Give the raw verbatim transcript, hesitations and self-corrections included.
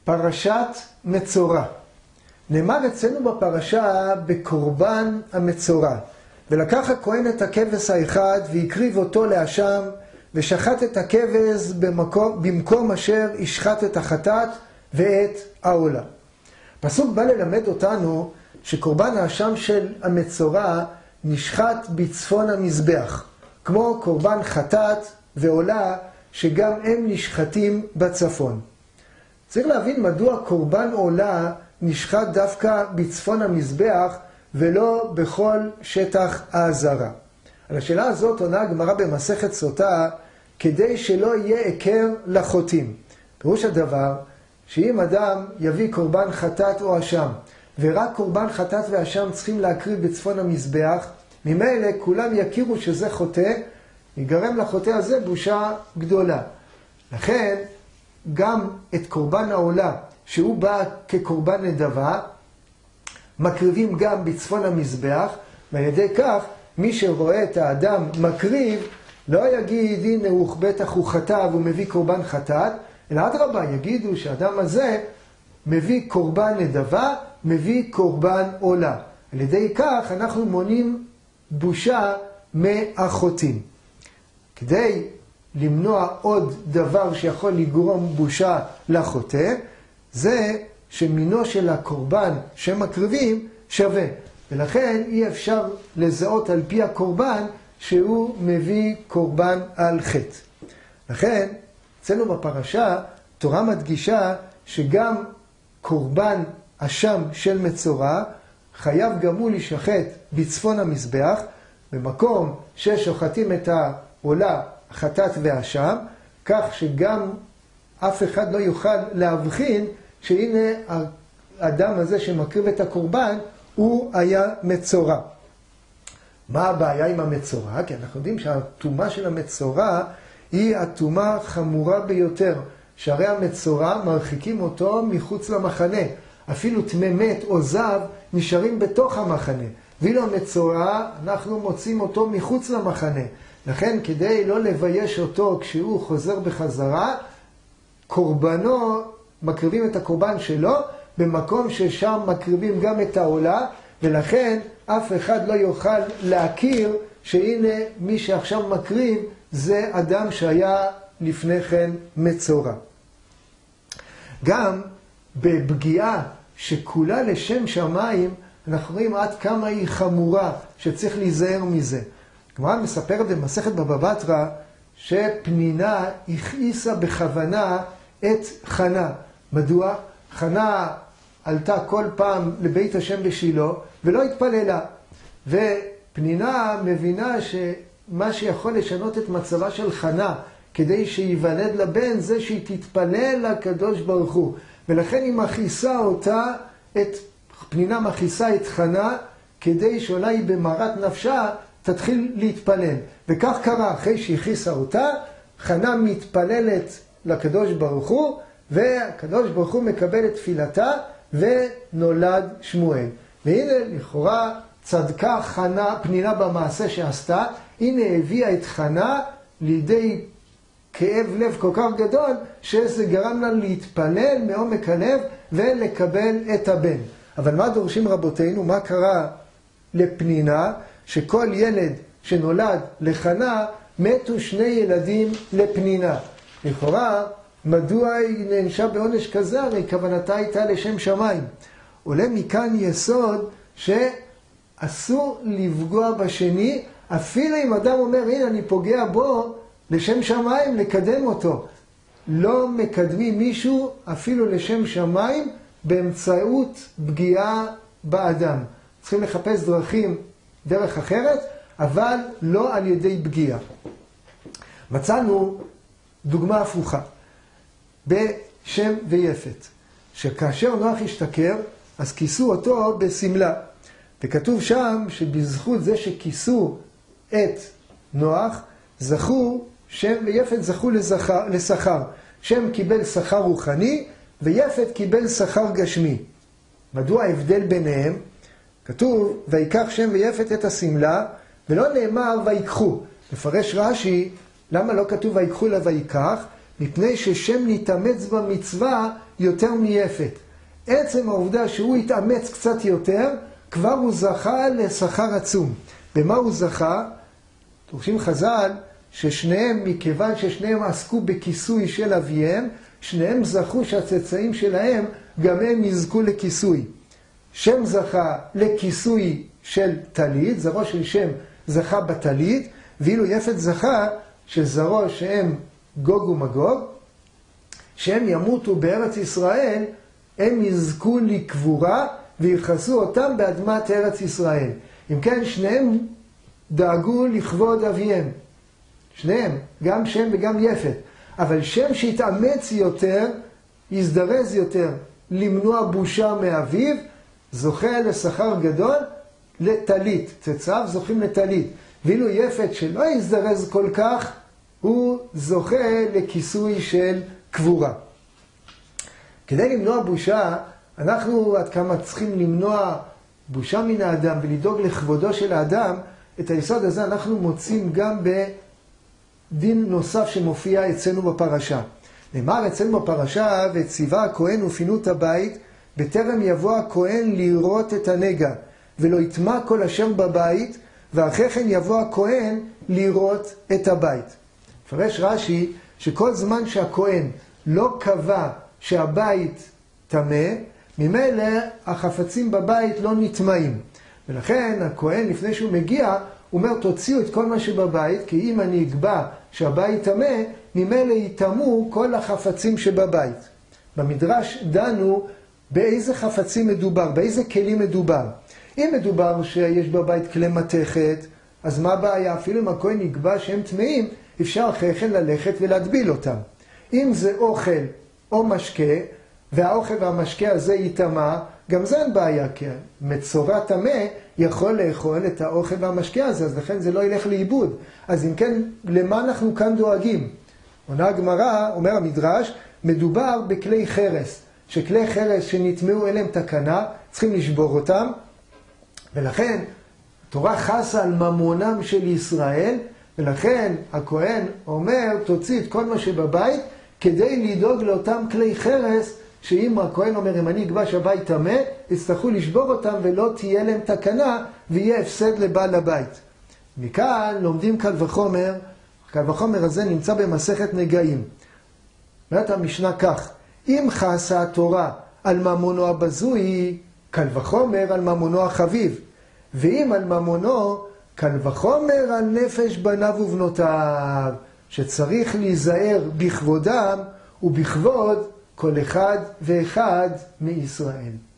פרשת מצורע. נאמר אצלנו בפרשה בקורבן המצורע. ולקח הכהן את הכבש האחד והקריב אותו להשם, ושחט את הכבש במקום, במקום אשר ישחט את החטאת ואת העולה. פסוק בא ללמד אותנו שקורבן האשם של המצורע נשחט בצפון המזבח, כמו קורבן חטאת ועולה שגם הם נשחטים בצפון. צריך להבין מדוע קורבן עולה נשחט דווקא בצפון המזבח ולא בכל שטח העזרה. על השאלה הזאת עונה הגמרא במסכת סוטה, כדי שלא יהיה היכר לחוטאים. פירוש הדבר שאם אדם יביא קורבן חטאת או אשם, ורק קורבן חטאת ואשם צריכים להקריב בצפון המזבח, ממילא כולם יכירו שזה חוטא, ייגרם לחוטא הזה בושה גדולה. לכן גם את קורבן העולה, שהוא בא כקורבן נדבה, מקריבים גם בצפון המזבח, ועל ידי כך מי שרואה את האדם מקריב, לא יגיד הנה הוא בטח הוא חטא והוא מביא קורבן חטאת, אלא אדרבה יגידו שהאדם הזה מביא קורבן נדבה, מביא קורבן עולה. על ידי כך אנחנו מונעים בושה מהחוטאים. כדי למנוע עוד דבר שיכול לגרום בושה לחוטא, זה שמינו של הקורבן שמקריבים שווה. ולכן אי אפשר לזהות על פי הקורבן שהוא מביא קורבן על חטא. לכן, אצלנו בפרשה, תורה מדגישה שגם קורבן אשם של מצורע חייב גם הוא להישחט בצפון המזבח, במקום ששוחטים את העולה, החטאת והאשם, כך שגם אף אחד לא יוכל להבחין שהנה האדם הזה שמקריב את הקורבן הוא היה מצורע. מה הבעיה עם המצורע? כי אנחנו יודעים שהטומאה של המצורע היא הטומאה חמורה ביותר. שהרי המצורע מרחיקים אותו מחוץ למחנה. אפילו טמא מת או זב נשארים בתוך המחנה. ואילו המצורע אנחנו מוצאים אותו מחוץ למחנה. לכן כדי לא לבייש אותו כשהוא חוזר בחזרה, קורבנו, מקריבים את הקורבן שלו, במקום ששם מקריבים גם את העולה, ולכן אף אחד לא יוכל להכיר שהנה מי שעכשיו מקריב זה אדם שהיה לפני כן מצורע. גם בפגיעה שכולה לשם שמיים, אנחנו רואים עד כמה היא חמורה, שצריך להיזהר מזה. הגמרא מספרת במסכת בבא בתרא, שפנינה הכעיסה בכוונה את חנה. מדוע? חנה עלתה כל פעם לבית השם בשילה, ולא התפללה. ופנינה מבינה שמה שיכול לשנות את מצבה של חנה, כדי שיוולד לבן, זה שהיא תתפלל לקדוש ברוך הוא. ולכן היא מכעיסה אותה, את, פנינה מכעיסה את חנה, כדי שאולי במרת נפשה תתחיל להתפלל. וכך קרה, אחרי שהכעיסה אותה, חנה מתפללת לקדוש ברוך הוא, והקדוש ברוך הוא מקבל את תפילתה, ונולד שמואל. והנה לכאורה צדקה חנה, פנינה במעשה שעשתה, הנה הביאה את חנה לידי כאב לב כל כך גדול, שזה גרם לה להתפלל מעומק הלב ולקבל את הבן. אבל מה דורשים רבותינו? מה קרה לפנינה? שכל ילד שנולד לחנה, מתו שני ילדים לפנינה. לכאורה, מדוע היא נענשה בעונש כזה? הרי כוונתה הייתה לשם שמיים. עולה מכאן יסוד שאסור לפגוע בשני, אפילו אם אדם אומר, הנה אני פוגע בו, לשם שמיים לקדם אותו. לא מקדמים מישהו אפילו לשם שמיים באמצעות פגיעה באדם. צריכים לחפש דרכים, דרך אחרת, אבל לא על ידי פגיעה. מצאנו דוגמה הפוכה. בשם ויפת, שכאשר נוח השתכר, אז כיסו אותו בסמלה. וכתוב שם שבזכות זה שכיסו את נוח, זכו, שם ויפת זכו לזכר, לשכר. שם קיבל שכר רוחני, ויפת קיבל שכר גשמי. מדוע ההבדל ביניהם? כתוב, ויקח שם ויפת את הסמלה, ולא נאמר ויקחו. לפרש רש"י, למה לא כתוב ויקחו לה ויקח? מפני ששם נתאמץ במצווה יותר מיפת. עצם העובדה שהוא התאמץ קצת יותר, כבר הוא זכה לשכר עצום. במה הוא זכה? דורשים חז"ל ששניהם, מכיוון ששניהם עסקו בכיסוי של אביהם, שניהם זכו שהצאצאים שלהם גם הם יזכו לכיסוי. שם זכה לכיסוי של טלית, זרעו של שם זכה בטלית, ואילו יפת זכה שזרעו שהם גוג ומגוג, שהם ימותו בארץ ישראל, הם יזכו לקבורה ויחסו אותם באדמת ארץ ישראל. אם כן, שניהם דאגו לכבוד אביהם. שניהם, גם שם וגם יפת. אבל שם שהתאמץ יותר, יזדרז יותר למנוע בושה מאביו, זוכה לשכר גדול לטלית. צאצאיו זוכים לטלית. ואילו יפת שלא יזדרז כל כך, הוא זוכה לכיסוי של קבורה. כדי למנוע בושה, אנחנו עד כמה צריכים למנוע בושה מן האדם ולדאוג לכבודו של האדם, את היסוד הזה אנחנו מוצאים גם בדין נוסף שמופיע אצלנו בפרשה. נאמר אצלנו בפרשה, וציווה הכהן ופינו את הבית, בטרם יבוא הכהן לראות את הנגע, ולא יטמע כל אשר בבית, ואחרי כן יבוא הכהן לראות את הבית. מפרש רש"י שכל זמן שהכהן לא קבע שהבית טמא, ממילא החפצים בבית לא נטמעים. ולכן הכהן לפני שהוא מגיע, הוא אומר תוציאו את כל מה שבבית, כי אם אני אקבע שהבית טמא, ממילא יטמאו כל החפצים שבבית. במדרש דנו באיזה חפצים מדובר, באיזה כלים מדובר. אם מדובר שיש בבית כלי מתכת, אז מה הבעיה? אפילו אם הכהן יקבע שהם טמאים, אפשר אחרי כן ללכת ולהטביל אותם. אם זה אוכל או משקה, והאוכל והמשקה הזה יטמא, גם זה אין בעיה, כי מצורע טמא יכול לאכול את האוכל והמשקה הזה, אז לכן זה לא ילך לאיבוד. אז אם כן, למה אנחנו כאן דואגים? עונה הגמרא, אומר המדרש, מדובר בכלי חרס, שכלי חרס שנטמאו אליהם תקנה, צריכים לשבור אותם, ולכן התורה חסה על ממונם של ישראל, ולכן הכהן אומר, תוציא את כל מה שבבית, כדי לדאוג לאותם כלי חרס, שאם הכהן אומר, אם אני אקבע שהבית טמא, יצטרכו לשבור אותם ולא תהיה להם תקנה, ויהיה הפסד לבעל הבית. מכאן לומדים קל וחומר, קל וחומר הזה נמצא במסכת נגעים. אומרת המשנה כך, אם חסה התורה על ממונו הבזוי, קל וחומר על ממונו החביב. ואם על ממונו, קל וחומר על נפש בניו ובנותיו, שצריך להיזהר בכבודם ובכבוד כל אחד ואחד מישראל.